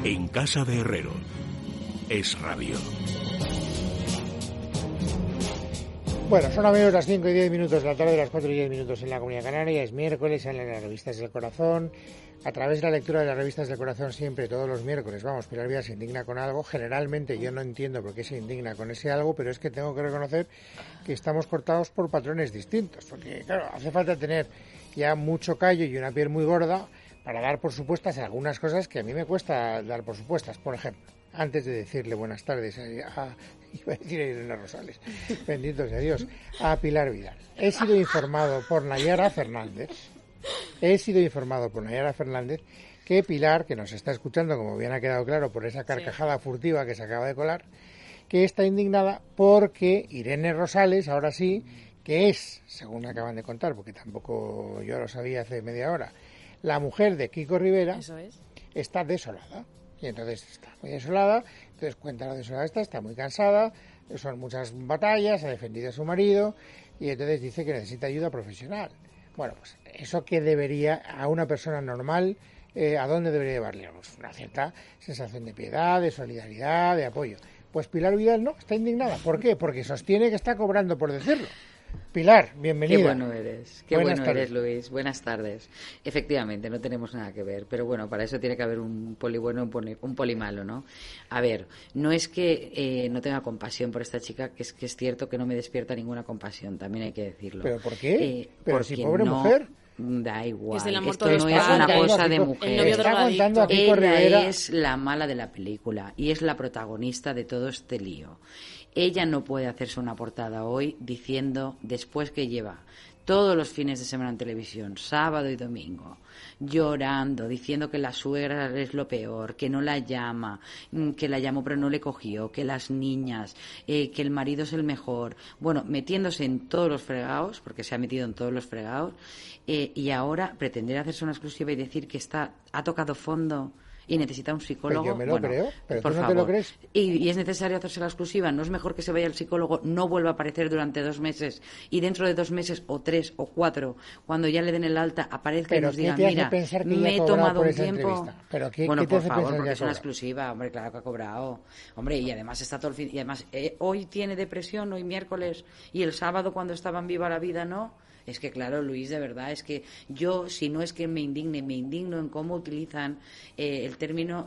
En casa de Herrero. Es radio. Bueno, son amigos las 5 y 10 minutos de la tarde, las 4 y 10 minutos en la Comunidad Canaria. Es miércoles en las revistas del corazón. A través de la lectura de las revistas del corazón, siempre, todos los miércoles, vamos, Pilar Vidal se indigna con algo. Generalmente yo no entiendo por qué se indigna con ese algo, pero es que tengo que reconocer que estamos cortados por patrones distintos. Porque, claro, hace falta tener ya mucho callo y una piel muy gorda para dar por supuestas algunas cosas que a mí me cuesta dar por supuestas. Por ejemplo, antes de decirle buenas tardes iba a decir a Irene Rosales, bendito sea Dios, a Pilar Vidal. He sido informado por Nayara Fernández que Pilar, que nos está escuchando, como bien ha quedado claro por esa carcajada furtiva que se acaba de colar, que está indignada porque Irene Rosales, ahora sí, que es, según me acaban de contar, porque tampoco yo lo sabía hace media hora, la mujer de Kiko Rivera, está desolada. Y entonces está muy desolada, entonces cuenta lo desolada está muy cansada, son muchas batallas, ha defendido a su marido y entonces dice que necesita ayuda profesional. Bueno, pues eso que debería, a una persona normal, ¿a dónde debería llevarle? Pues una cierta sensación de piedad, de solidaridad, de apoyo. Pues Pilar Vidal no, está indignada. ¿Por qué? Porque sostiene que está cobrando por decirlo. Pilar, bienvenida. Qué bueno eres, eres, Luis. Buenas tardes. Efectivamente, no tenemos nada que ver, pero bueno, para eso tiene que haber un poli bueno y un poli malo, ¿no? A ver, no es que no tenga compasión por esta chica, que es cierto que no me despierta ninguna compasión, también hay que decirlo. ¿Pero por qué? Pero si pobre mujer. Da igual, es esto no es una cosa de mujer. Ella es la mala de la película y es la protagonista de todo este lío. Ella no puede hacerse una portada hoy diciendo, después que lleva todos los fines de semana en televisión, sábado y domingo, llorando, diciendo que la suegra es lo peor, que no la llama, que la llamó pero no le cogió, que las niñas, que el marido es el mejor, bueno, metiéndose en todos los fregados, porque se ha metido en todos los fregados, y ahora pretender hacerse una exclusiva y decir que ha tocado fondo y necesita un psicólogo. Pero yo me lo creo, pero por tú no favor. Te lo crees. Y es necesario hacerse la exclusiva. ¿No es mejor que se vaya al psicólogo, no vuelva a aparecer durante 2 meses y dentro de 2 meses o 3 o 4, cuando ya le den el alta, aparezca y nos diga, mira, me he tomado un tiempo? Bueno, por favor, porque es una exclusiva. Hombre, claro que ha cobrado. Hombre, y además está todo el fin. Y además, hoy tiene depresión, hoy miércoles, y el sábado cuando estaba en Viva la Vida, ¿no? Es que, claro, Luis, de verdad, es que yo, si no es que me indigno en cómo utilizan el término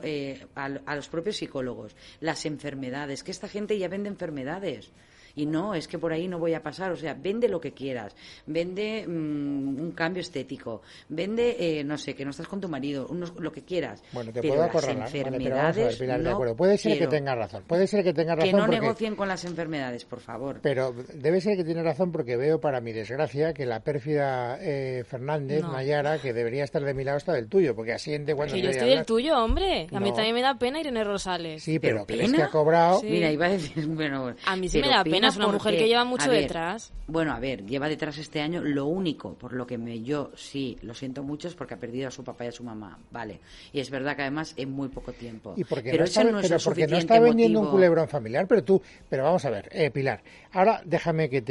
a los propios psicólogos, las enfermedades, que esta gente ya vende enfermedades. Y no, es que por ahí no voy a pasar. O sea, vende lo que quieras. Vende un cambio estético. Vende, no sé, que no estás con tu marido. Lo que quieras. Bueno, te pero puedo las acorralar. enfermedades, vale, Pilar, de acuerdo. Puede ser que tenga razón. Que no negocien con las enfermedades, por favor. Pero debe ser que tiene razón porque veo, para mi desgracia, que la pérfida Fernández, Nayara, que debería estar de mi lado, está del tuyo. Porque asiente cuando... Que yo estoy del tuyo, hombre. A mí también me da pena Irene Rosales. Sí, pero ¿crees que ha cobrado? Sí. Mira, iba a decir... Bueno, a mí sí me da pena. Es una mujer que lleva mucho detrás. Bueno, a ver, lleva detrás este año. Lo único por lo que yo sí lo siento mucho es porque ha perdido a su papá y a su mamá, vale. Y es verdad que además en muy poco tiempo. ¿Y porque pero no eso no es lo porque no suficiente está vendiendo motivo. un culebrón familiar? Pero vamos a ver, Pilar. Ahora déjame que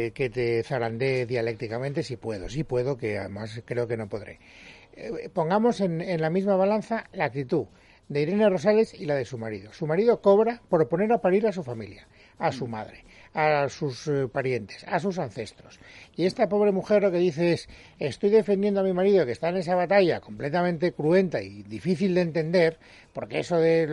te zarandee dialécticamente si puedo, que además creo que no podré. Pongamos en la misma balanza la actitud de Irene Rosales y la de su marido. Su marido cobra por poner a parir a su familia, a su madre, a sus parientes, a sus ancestros. Y esta pobre mujer lo que dice es, estoy defendiendo a mi marido que está en esa batalla completamente cruenta y difícil de entender, porque eso de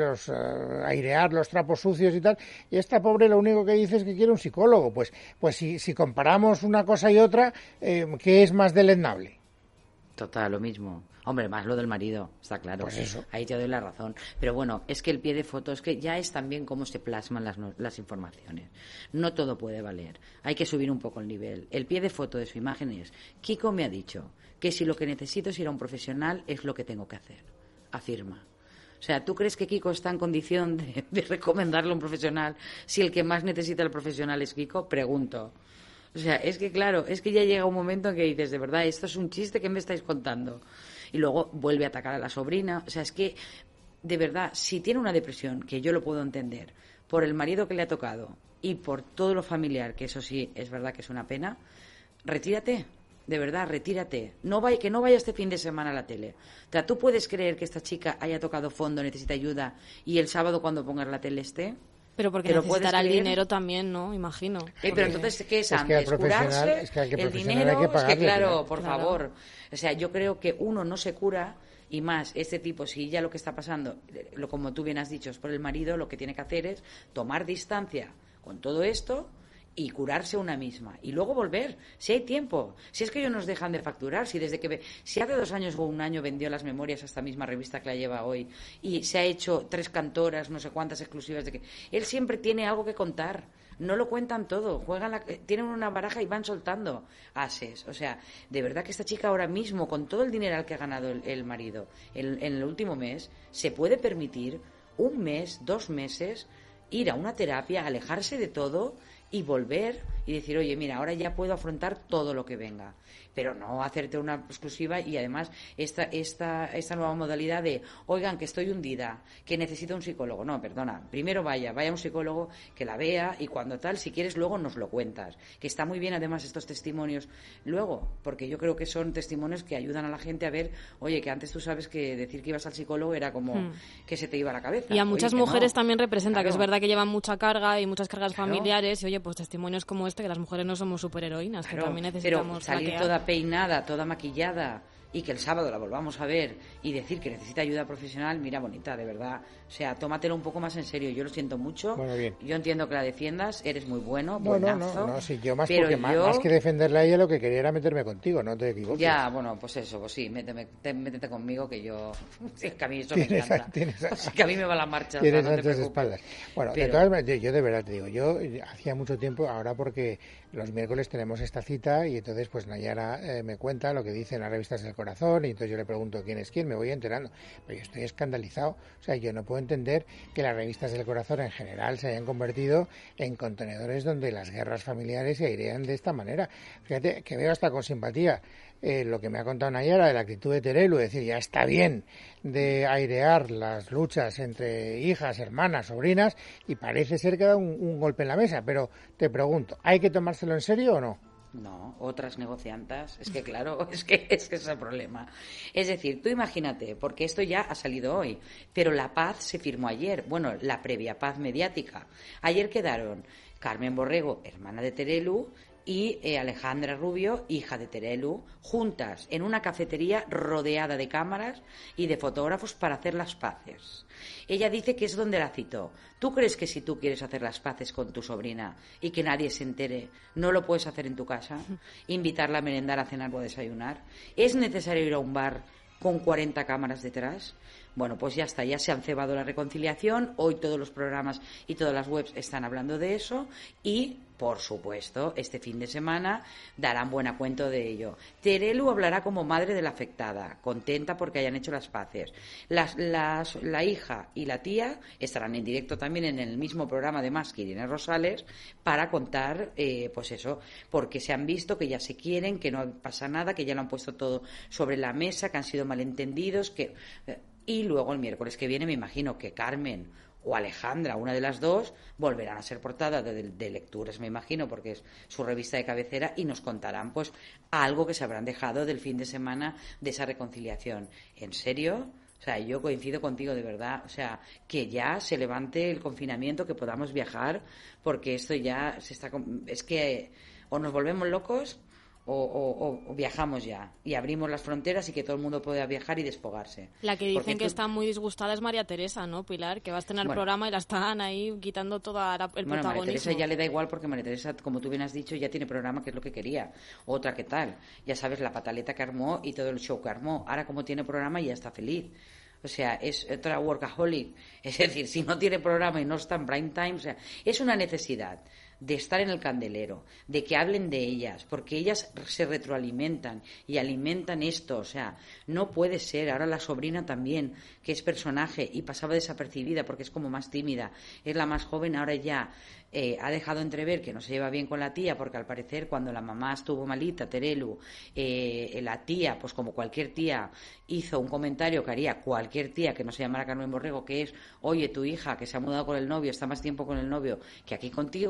airear los trapos sucios y tal, y esta pobre lo único que dice es que quiere un psicólogo. Pues si comparamos una cosa y otra, ¿qué es más deleznable? Total, lo mismo. Hombre, más lo del marido, está claro. Pues eso. Ahí te doy la razón. Pero bueno, es que el pie de foto, es que ya es también cómo se plasman las informaciones. No todo puede valer. Hay que subir un poco el nivel. El pie de foto de su imagen es, Kiko me ha dicho que si lo que necesito es ir a un profesional, es lo que tengo que hacer. Afirma. O sea, ¿tú crees que Kiko está en condición de recomendarle a un profesional si el que más necesita el profesional es Kiko? Pregunto. O sea, es que claro, es que ya llega un momento en que dices, de verdad, esto es un chiste, ¿qué me estáis contando? Y luego vuelve a atacar a la sobrina. O sea, es que, de verdad, si tiene una depresión, que yo lo puedo entender, por el marido que le ha tocado y por todo lo familiar, que eso sí es verdad que es una pena, retírate. de verdad, retírate. Que no vaya este fin de semana a la tele. O sea, ¿tú puedes creer que esta chica haya tocado fondo, necesita ayuda, y el sábado cuando pongas la tele esté? Pero porque necesitará el dinero también, ¿no? Imagino. Pero entonces, ¿qué es antes? ¿Curarse? El dinero, es que claro, por favor. O sea, yo creo que uno no se cura, y más, este tipo, si ya lo que está pasando, como tú bien has dicho, es por el marido, lo que tiene que hacer es tomar distancia con todo esto y curarse una misma y luego volver, si hay tiempo, si es que ellos nos dejan de facturar, si hace 2 años o 1 año vendió las memorias a esta misma revista que la lleva hoy y se ha hecho 3 cantoras, no sé cuántas exclusivas, él siempre tiene algo que contar, no lo cuentan todo, tienen una baraja y van soltando ases, o sea, de verdad que esta chica ahora mismo, con todo el dinero que ha ganado el marido en el último mes, se puede permitir 1 mes, 2 meses ir a una terapia, alejarse de todo y volver y decir, oye, mira, ahora ya puedo afrontar todo lo que venga, pero no hacerte una exclusiva y además esta nueva modalidad de, oigan, que estoy hundida, que necesito un psicólogo. No, perdona, primero vaya a un psicólogo que la vea y cuando tal, si quieres luego nos lo cuentas, que está muy bien además estos testimonios luego, porque yo creo que son testimonios que ayudan a la gente a ver, oye, que antes tú sabes que decir que ibas al psicólogo era como que se te iba a la cabeza. Y a muchas mujeres también representa, que es verdad que llevan mucha carga y muchas cargas familiares y oye, pues testimonios como este, que las mujeres no somos superheroínas, que también necesitamos pero salir toda peinada, toda maquillada y que el sábado la volvamos a ver y decir que necesita ayuda profesional, mira, bonita, de verdad, o sea, tómatelo un poco más en serio, yo lo siento mucho, bueno, bien. Yo entiendo que la defiendas, eres muy bueno, buenazo. No, sí, yo más que defenderla a ella lo que quería era meterme contigo, no te equivoques. Ya, bueno, pues eso, pues sí, métete conmigo que yo, es que a mí eso me encanta, o sea, que a mí me va la marcha. Tienes o sea, no anchas espaldas. Bueno, de todas maneras, yo de verdad te digo, yo hacía mucho tiempo, ahora porque los miércoles tenemos esta cita y entonces pues Nayara me cuenta lo que dicen las revistas del corazón y entonces yo le pregunto quién es quién, me voy enterando, pero yo estoy escandalizado, o sea, yo no puedo entender que las revistas del corazón en general se hayan convertido en contenedores donde las guerras familiares se airean de esta manera. Fíjate que veo hasta con simpatía lo que me ha contado Nayara de la actitud de Terelu, es decir, ya está bien de airear las luchas entre hijas, hermanas, sobrinas, y parece ser que da un golpe en la mesa, pero te pregunto, ¿hay que tomárselo en serio o no? No, otras negociantas, es que claro, es que es el problema. Es decir, tú imagínate, porque esto ya ha salido hoy, pero la paz se firmó ayer, bueno, la previa paz mediática. Ayer quedaron Carmen Borrego, hermana de Terelu, y Alejandra Rubio, hija de Terelu, juntas en una cafetería rodeada de cámaras y de fotógrafos para hacer las paces. Ella dice que es donde la citó. ¿Tú crees que si tú quieres hacer las paces con tu sobrina y que nadie se entere, no lo puedes hacer en tu casa? ¿Invitarla a merendar, a cenar o a desayunar? ¿Es necesario ir a un bar con 40 cámaras detrás? Bueno, pues ya está, ya se han cebado la reconciliación, hoy todos los programas y todas las webs están hablando de eso y, por supuesto, este fin de semana darán buena cuenta de ello. Terelu hablará como madre de la afectada, contenta porque hayan hecho las paces. La hija y la tía estarán en directo también en el mismo programa de Más que Irene Rosales para contar, pues eso, porque se han visto que ya se quieren, que no pasa nada, que ya lo han puesto todo sobre la mesa, que han sido malentendidos, que... Y luego el miércoles que viene me imagino que Carmen o Alejandra, una de las dos, volverán a ser portada de lecturas, me imagino, porque es su revista de cabecera, y nos contarán pues algo que se habrán dejado del fin de semana de esa reconciliación. ¿En serio? O sea, yo coincido contigo de verdad, o sea, que ya se levante el confinamiento, que podamos viajar, porque esto ya se está... Es que o nos volvemos locos... O viajamos ya y abrimos las fronteras y que todo el mundo pueda viajar y despojarse. La que dicen que está muy disgustada es María Teresa, ¿no, Pilar? Que va a estrenar el programa y la están ahí quitando todo el protagonismo. María Teresa ya le da igual porque María Teresa, como tú bien has dicho, ya tiene programa, que es lo que quería. Otra, ¿qué tal? Ya sabes la pataleta que armó y todo el show que armó. Ahora, como tiene programa, ya está feliz. O sea, es otra workaholic. Es decir, si no tiene programa y no está en prime time, o sea, es una necesidad de estar en el candelero, de que hablen de ellas, porque ellas se retroalimentan y alimentan esto, o sea, no puede ser. Ahora la sobrina también, que es personaje y pasaba desapercibida porque es como más tímida, es la más joven, ahora ya ha dejado entrever que no se lleva bien con la tía, porque al parecer cuando la mamá estuvo malita, Terelu, la tía, pues como cualquier tía, hizo un comentario que haría cualquier tía que no se llamara Carmen Borrego, que es, oye, tu hija que se ha mudado con el novio, está más tiempo con el novio que aquí contigo.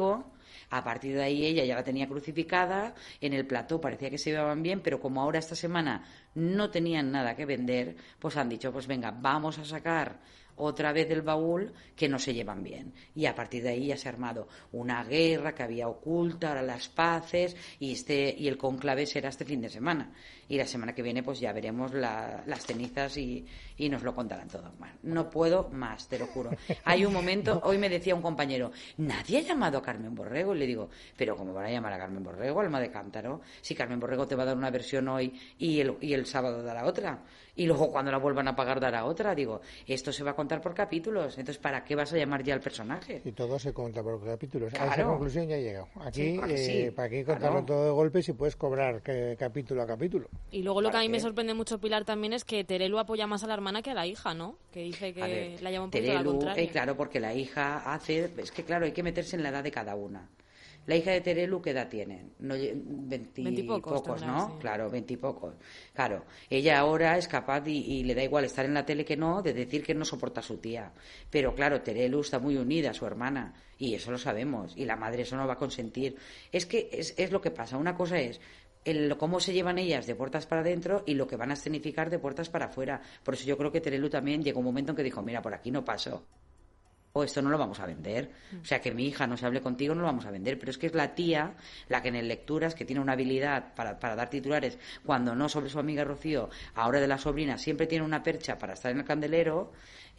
A partir de ahí ella ya la tenía crucificada, en el plató parecía que se llevaban bien, pero como ahora esta semana no tenían nada que vender, pues han dicho, pues venga, vamos a sacar otra vez del baúl que no se llevan bien. Y a partir de ahí ya se ha armado una guerra que había oculta, ahora las paces, y el cónclave será este fin de semana. Y la semana que viene pues ya veremos las cenizas y nos lo contarán todo. Bueno, no puedo más, te lo juro. Hay un momento, hoy me decía un compañero, ¿nadie ha llamado a Carmen Borrego? Y le digo, ¿pero cómo van a llamar a Carmen Borrego, alma de cántaro? Si Carmen Borrego te va a dar una versión hoy y el sábado dará otra. Y luego cuando la vuelvan a pagar dará otra. Digo, esto se va a contar por capítulos. Entonces, ¿para qué vas a llamar ya al personaje? Y todo se cuenta por capítulos. Claro. A esa conclusión ya he llegado. Aquí, sí, ¿para qué contarlo todo de golpe si puedes cobrar capítulo a capítulo? Y luego lo que a mí me sorprende mucho, Pilar, también es que Terelu apoya más a la hermana que a la hija, ¿no? Que dice que la llama un poquito a la contraria. Claro, porque la hija hace... Es que, claro, hay que meterse en la edad de cada una. La hija de Terelu, ¿qué edad tiene? No, 20 pocos, ¿no? Sí. Claro, 20 y pocos. Claro, ella ahora es capaz, y le da igual estar en la tele que no, de decir que no soporta a su tía. Pero claro, Terelu está muy unida a su hermana, y eso lo sabemos, y la madre eso no va a consentir. Es que es lo que pasa. Una cosa es cómo se llevan ellas de puertas para adentro y lo que van a escenificar de puertas para afuera. Por eso yo creo que Terelu también llegó un momento en que dijo, mira, por aquí no paso. O esto no lo vamos a vender. O sea, que mi hija no se hable contigo, no lo vamos a vender. Pero es que es la tía la que en lecturas, que tiene una habilidad para dar titulares, cuando no sobre su amiga Rocío, ahora de la sobrina, siempre tiene una percha para estar en el candelero.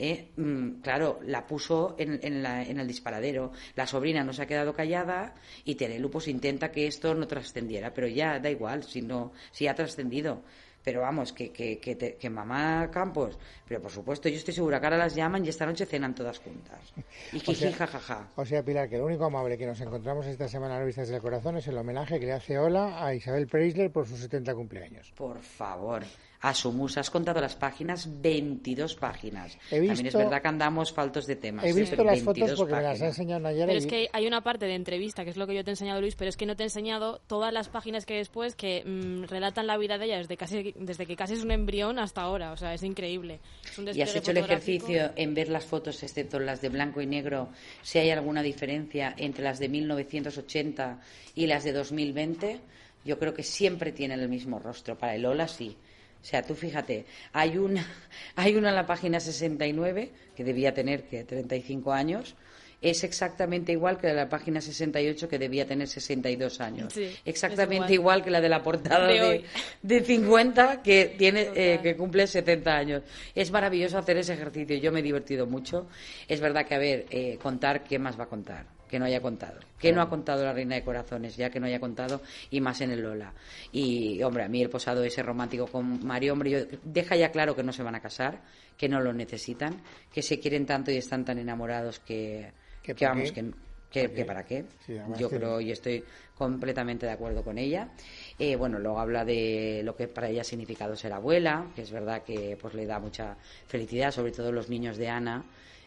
Claro, la puso en el disparadero. La sobrina no se ha quedado callada y Terelu pues intenta que esto no trascendiera. Pero ya da igual, si ha trascendido. Pero vamos, que mamá Campos, pero por supuesto, yo estoy segura que ahora las llaman y esta noche cenan todas juntas. Y jiji, jajaja. O sea, Pilar, que lo único amable que nos encontramos esta semana en Revistas del Corazón es el homenaje que le hace Ola a Isabel Preisler por sus 70 cumpleaños. Por favor. A su musa, has contado las páginas, 22 páginas. También es verdad que andamos faltos de temas. He visto las fotos porque me las ha enseñado Nayara. Pero es que hay una parte de entrevista, que es lo que yo te he enseñado, Luis, pero es que no te he enseñado todas las páginas que después que relatan la vida de ella desde que casi es un embrión hasta ahora. O sea, es increíble. Es ¿Y has hecho el ejercicio en ver las fotos, excepto las de blanco y negro, si hay alguna diferencia entre las de 1980 y las de 2020? Yo creo que siempre tienen el mismo rostro. Para el Ola, sí. O sea, tú fíjate, hay una en la página 69, que debía tener 35 años, es exactamente igual que la página 68, que debía tener 62 años. Sí, exactamente igual que la de la portada de 50, que tiene que cumple 70 años. Es maravilloso hacer ese ejercicio, yo me he divertido mucho. Es verdad que, a ver, contar, ¿qué más va a contar? Que no haya contado. Que no ha contado la Reina de Corazones, ya que no haya contado, y más en el Lola. Y, hombre, a mí el posado ese romántico con Mario, hombre, deja ya claro que no se van a casar, que no lo necesitan, que se quieren tanto y están tan enamorados que vamos, que para qué. Sí, yo creo y estoy completamente de acuerdo con ella. Bueno, luego habla de lo que para ella ha significado ser abuela, que es verdad que pues le da mucha felicidad, sobre todo los niños de Ana.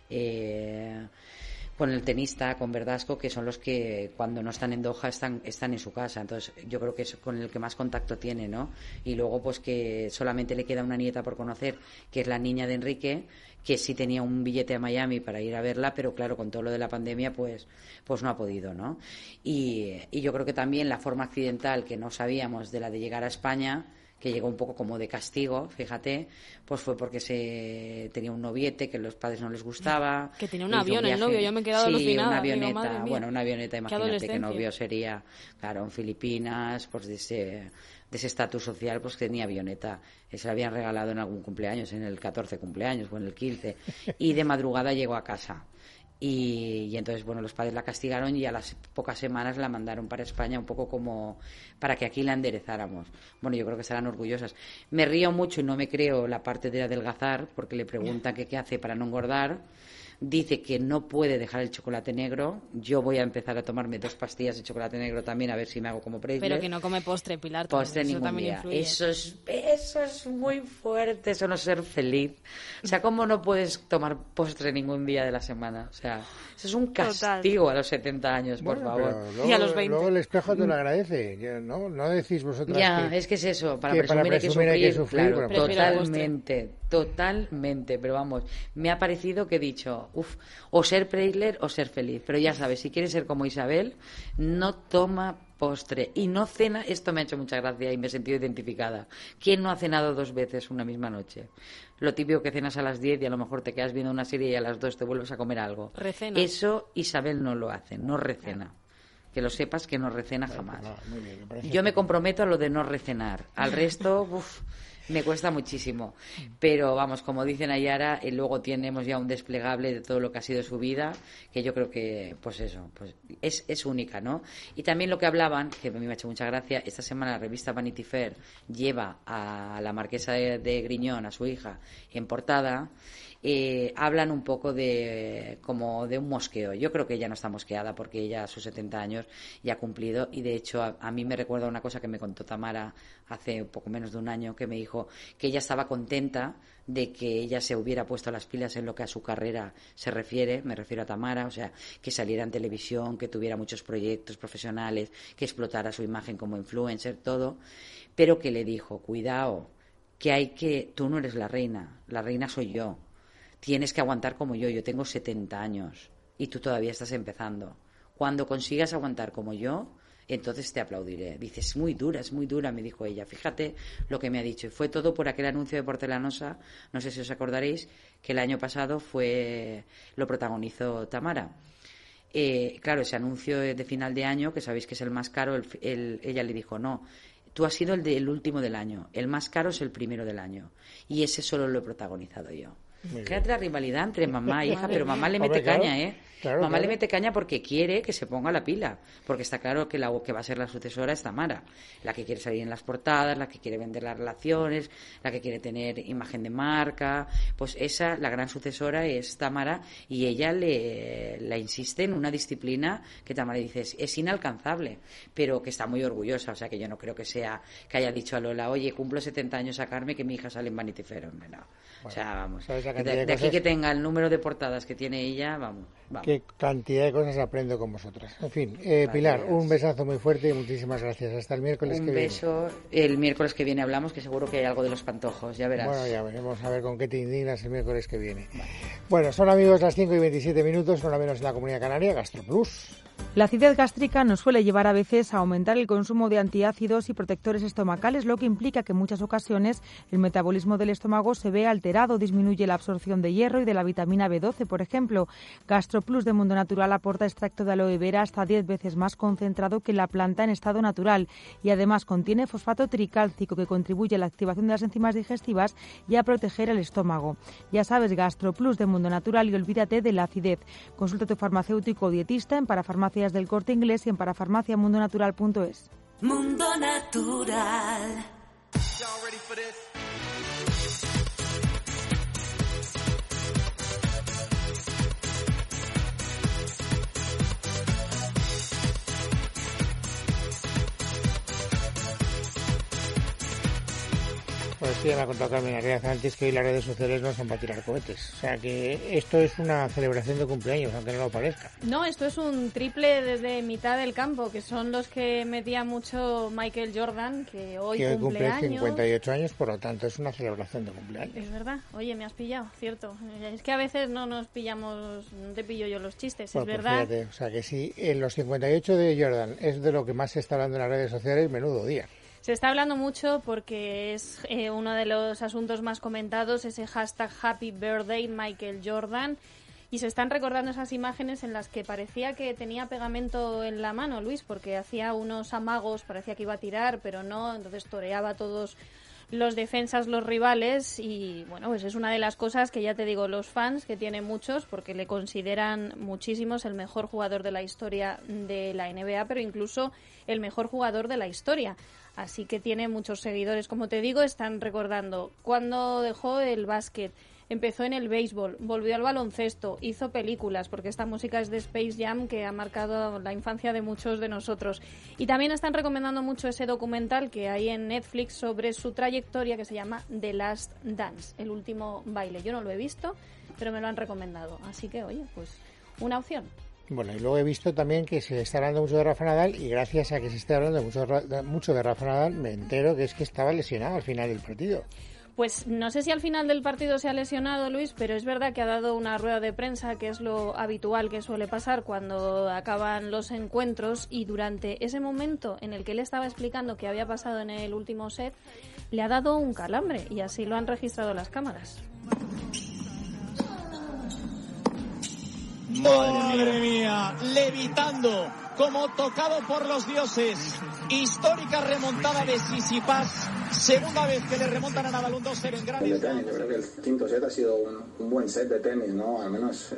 Con el tenista, con Verdasco, que son los que cuando no están en Doha están en su casa. Entonces yo creo que es con el que más contacto tiene, ¿no? Y luego pues que solamente le queda una nieta por conocer, que es la niña de Enrique, que sí tenía un billete a Miami para ir a verla, pero claro, con todo lo de la pandemia pues no ha podido, ¿no? Y yo creo que también la forma accidental que no sabíamos de la de llegar a España, que llegó un poco como de castigo, fíjate, pues fue porque tenía un noviete que a los padres no les gustaba. Que tenía un avión el novio, yo me he quedado alucinada. Una avioneta, una avioneta, imagínate que novio sería, claro, en Filipinas, pues de ese estatus social, pues que tenía avioneta. Se la habían regalado en algún cumpleaños, en el 14 cumpleaños o en el 15, y de madrugada llegó a casa. Y entonces, bueno, los padres la castigaron y a las pocas semanas la mandaron para España un poco como para que aquí la enderezáramos. Bueno, yo creo que estarán orgullosas. Me río mucho y no me creo la parte de adelgazar, porque le preguntan qué hace para no engordar. Dice que no puede dejar el chocolate negro. Yo voy a empezar a tomarme 2 pastillas de chocolate negro también, a ver si me hago como Preisler. Pero que no come postre, Pilar. Postre ningún día. Eso es muy fuerte, eso no es ser feliz. O sea, ¿cómo no puedes tomar postre ningún día de la semana? O sea, eso es un castigo a los 70 años, por favor. Luego, y a los 20. Luego el espejo te lo agradece, ¿no? No decís vosotras es que es eso, para presumir hay que sufrir. Claro, Totalmente, pero vamos, me ha parecido que he dicho, o ser Preisler o ser feliz. Pero ya sabes, si quieres ser como Isabel, no toma postre y no cena. Esto me ha hecho mucha gracia y me he sentido identificada. ¿Quién no ha cenado 2 veces una misma noche? Lo típico que cenas a las 10 y a lo mejor te quedas viendo una serie y a las 2 te vuelves a comer algo. Recena. Eso Isabel no lo hace, no recena. Que lo sepas, que no recena jamás. Muy bien, yo me comprometo a lo de no recenar. Al resto, me cuesta muchísimo. Pero vamos, como dicen Ayara, luego tenemos ya un desplegable de todo lo que ha sido su vida, que yo creo que, pues eso, pues es única, ¿no? Y también lo que hablaban, que a mí me ha hecho mucha gracia, esta semana la revista Vanity Fair lleva a la marquesa de Griñón, a su hija, en portada. Hablan un poco como de un mosqueo. Yo creo que ella no está mosqueada porque ella a sus 70 años ya ha cumplido, y de hecho a mí me recuerda una cosa que me contó Tamara hace un poco menos de un año, que me dijo que ella estaba contenta de que ella se hubiera puesto las pilas en lo que a su carrera se refiere, me refiero a Tamara, o sea, que saliera en televisión, que tuviera muchos proyectos profesionales, que explotara su imagen como influencer, todo, pero que le dijo, cuidado, tú no eres la reina soy yo. Tienes que aguantar como yo tengo 70 años y tú todavía estás empezando. Cuando consigas aguantar como yo, entonces te aplaudiré. Dice, es muy dura, me dijo ella. Fíjate lo que me ha dicho. Y fue todo por aquel anuncio de Porcelanosa, no sé si os acordaréis, que el año pasado lo protagonizó Tamara. Claro, ese anuncio de final de año, que sabéis que es el más caro, ella le dijo, no, tú has sido el último del año, el más caro es el primero del año. Y ese solo lo he protagonizado yo. Fíjate la rivalidad entre mamá e hija, pero mamá le mete caña, ¿eh? Mamá le mete caña porque quiere que se ponga la pila, porque está claro que la que va a ser la sucesora es Tamara, la que quiere salir en las portadas, la que quiere vender las relaciones, la que quiere tener imagen de marca, pues esa, la gran sucesora es Tamara, y ella la insiste en una disciplina que Tamara dice es inalcanzable, pero que está muy orgullosa, o sea que yo no creo que haya dicho a Lola, oye, cumplo 70 años, sacarme que mi hija sale en Vanity Fair, hombre, no. Bueno, o sea, vamos, de aquí que tenga el número de portadas que tiene ella, vamos. Qué cantidad de cosas aprendo con vosotras. En fin, Pilar, un besazo muy fuerte y muchísimas gracias. Hasta el miércoles que viene. Un beso. El miércoles que viene hablamos, que seguro que hay algo de los pantojos, ya verás. Bueno, ya veremos a ver con qué te indignas el miércoles que viene. Vale. Bueno, son amigos las 5:27, una menos en la Comunidad Canaria, GastroPlus. La acidez gástrica nos suele llevar a veces a aumentar el consumo de antiácidos y protectores estomacales, lo que implica que en muchas ocasiones el metabolismo del estómago se ve alterado, disminuye la absorción de hierro y de la vitamina B12, por ejemplo. GastroPlus de Mundo Natural aporta extracto de aloe vera hasta 10 veces más concentrado que la planta en estado natural y además contiene fosfato tricálcico que contribuye a la activación de las enzimas digestivas y a proteger el estómago. Ya sabes, GastroPlus de Mundo Natural y olvídate de la acidez. Consulta a tu farmacéutico o dietista en Parafarmacias del Corte Inglés y en parafarmaciamundonatural.es. Mundo Natural. Pues sí, me ha contado Carmen Arias antes que hoy las redes sociales no son para tirar cohetes. O sea que esto es una celebración de cumpleaños, aunque no lo parezca. No, esto es un triple desde mitad del campo, que son los que metía mucho Michael Jordan, que hoy cumple 58 años, por lo tanto es una celebración de cumpleaños. Es verdad. Oye, me has pillado, cierto. Es que a veces no nos pillamos, no te pillo yo los chistes, pues, es verdad. Fíjate, o sea que sí, en los 58 de Jordan es de lo que más se está hablando en las redes sociales, menudo día. Se está hablando mucho porque es uno de los asuntos más comentados, ese hashtag Happy Birthday Michael Jordan, y se están recordando esas imágenes en las que parecía que tenía pegamento en la mano, Luis, porque hacía unos amagos, parecía que iba a tirar, pero no, entonces toreaba a todos los defensas, los rivales, y bueno, pues es una de las cosas que ya te digo, los fans, que tiene muchos, porque le consideran muchísimos el mejor jugador de la historia de la NBA, pero incluso el mejor jugador de la historia. Así que tiene muchos seguidores. Como te digo, están recordando cuando dejó el básquet, empezó en el béisbol, volvió al baloncesto, hizo películas, porque esta música es de Space Jam, que ha marcado la infancia de muchos de nosotros. Y también están recomendando mucho ese documental que hay en Netflix sobre su trayectoria, que se llama The Last Dance, el último baile. Yo no lo he visto, pero me lo han recomendado. Así que, oye, pues una opción. Bueno, y luego he visto también que se está hablando mucho de Rafa Nadal, y gracias a que se esté hablando mucho de Rafa Nadal, me entero que es que estaba lesionado al final del partido. Pues no sé si al final del partido se ha lesionado, Luis, pero es verdad que ha dado una rueda de prensa, que es lo habitual que suele pasar cuando acaban los encuentros, y durante ese momento en el que él estaba explicando qué había pasado en el último set, le ha dado un calambre, y así lo han registrado las cámaras. ¡Madre mía! Levitando, como tocado por los dioses. Histórica remontada de Tsitsipas. Segunda vez que le remontan a Nadal un 2-0 en Grand Slam. Yo creo que el quinto set ha sido un buen set de tenis, ¿no? Al menos...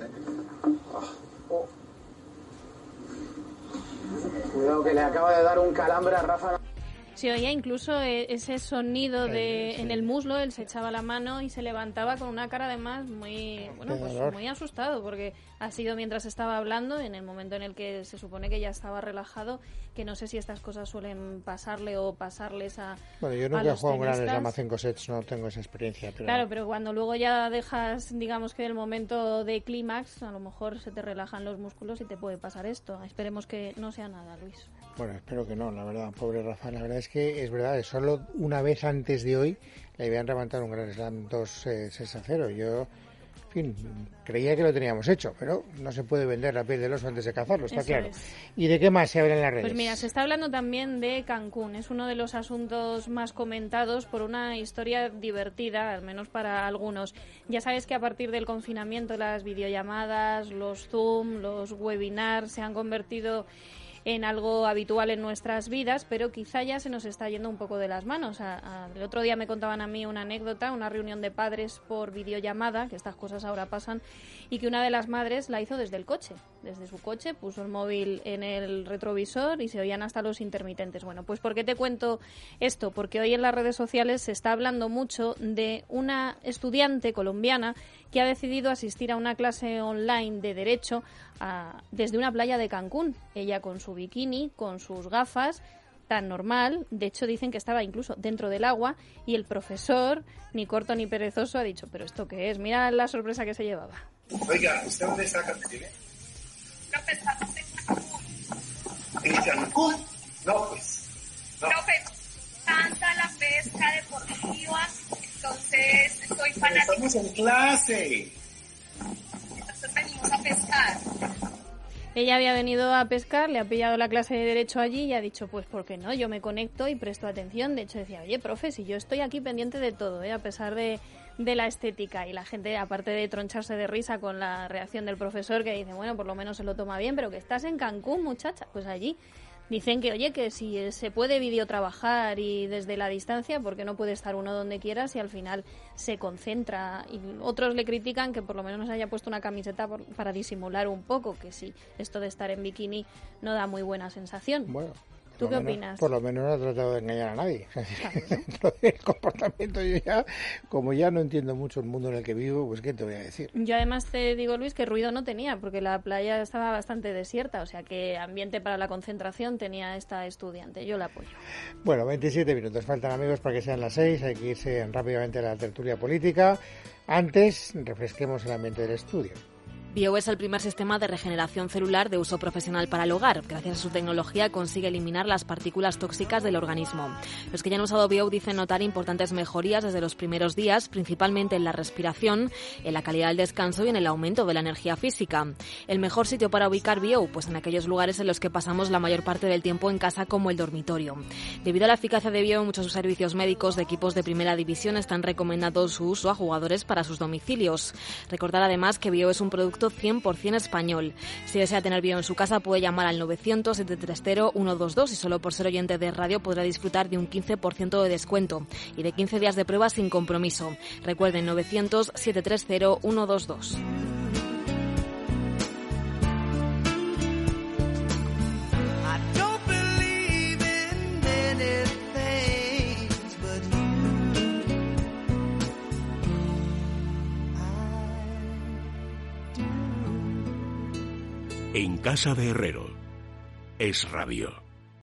Cuidado que le acaba de dar un calambre a Rafa. Se oía incluso ese sonido en el muslo, él se echaba la mano y se levantaba con una cara además muy asustado, porque ha sido mientras estaba hablando, en el momento en el que se supone que ya estaba relajado, que no sé si estas cosas suelen pasarle o pasarles a Bueno, yo nunca he jugado un Grand Slam a 5 sets, no tengo esa experiencia. Pero... Claro, pero cuando luego ya dejas, digamos que el momento de clímax, a lo mejor se te relajan los músculos y te puede pasar esto. Esperemos que no sea nada, Luis. Bueno, espero que no, la verdad, pobre Rafa. La verdad es que es verdad, solo una vez antes de hoy le habían levantado un Grand Slam 2-6-0. Yo, en fin, creía que lo teníamos hecho, pero no se puede vender la piel del oso antes de cazarlo, está claro. ¿Y de qué más se habla en las redes? Pues mira, se está hablando también de Cancún. Es uno de los asuntos más comentados por una historia divertida, al menos para algunos. Ya sabes que a partir del confinamiento las videollamadas, los Zoom, los webinars se han convertido en algo habitual en nuestras vidas, pero quizá ya se nos está yendo un poco de las manos. El otro día me contaban a mí una anécdota, una reunión de padres por videollamada, que estas cosas ahora pasan, y que una de las madres la hizo desde el coche. Desde su coche puso el móvil en el retrovisor y se oían hasta los intermitentes. Bueno, pues ¿por qué te cuento esto? Porque hoy en las redes sociales se está hablando mucho de una estudiante colombiana que ha decidido asistir a una clase online de Derecho desde una playa de Cancún. Ella con su bikini, con sus gafas, tan normal. De hecho, dicen que estaba incluso dentro del agua, y el profesor, ni corto ni perezoso, ha dicho, ¿pero esto qué es? Mira la sorpresa que se llevaba. Oiga, ¿usted dónde está, Caterina? ¿En Cancún? No, pues. No. Profe, tanta la pesca deportiva, entonces estoy fanática. Estamos en clase. Entonces venimos a pescar. Ella había venido a pescar, le ha pillado la clase de Derecho allí y ha dicho, pues ¿por qué no? Yo me conecto y presto atención. De hecho decía, oye, profe, si yo estoy aquí pendiente de todo, a pesar de la estética. Y la gente, aparte de troncharse de risa con la reacción del profesor, que dice, bueno, por lo menos se lo toma bien, pero que estás en Cancún, muchacha, pues allí. Dicen que, oye, que si se puede videotrabajar y desde la distancia, porque no puede estar uno donde quiera si al final se concentra. Y otros le critican que por lo menos haya puesto una camiseta para disimular un poco, que sí, esto de estar en bikini no da muy buena sensación. Bueno, ¿tú qué opinas? Por lo menos no ha tratado de engañar a nadie. Dentro del comportamiento, yo ya, como ya no entiendo mucho el mundo en el que vivo, pues ¿qué te voy a decir? Yo además te digo, Luis, que ruido no tenía, porque la playa estaba bastante desierta, o sea que ambiente para la concentración tenía esta estudiante. Yo la apoyo. Bueno, 27 minutos faltan, amigos, para que sean las 6. Hay que irse rápidamente a la tertulia política. Antes, refresquemos el ambiente del estudio. Bio es el primer sistema de regeneración celular de uso profesional para el hogar. Gracias a su tecnología consigue eliminar las partículas tóxicas del organismo. Los que ya han usado Bio dicen notar importantes mejorías desde los primeros días, principalmente en la respiración, en la calidad del descanso y en el aumento de la energía física. ¿El mejor sitio para ubicar Bio? Pues en aquellos lugares en los que pasamos la mayor parte del tiempo en casa, como el dormitorio. Debido a la eficacia de Bio, muchos servicios médicos de equipos de primera división están recomendando su uso a jugadores para sus domicilios. Recordar además que Bio es un producto 100% español. Si desea tener Bio en su casa, puede llamar al 900-730-122 y solo por ser oyente de radio podrá disfrutar de un 15% de descuento y de 15 días de prueba sin compromiso. Recuerden, 900-730-122. En casa de Herrero, Es Radio.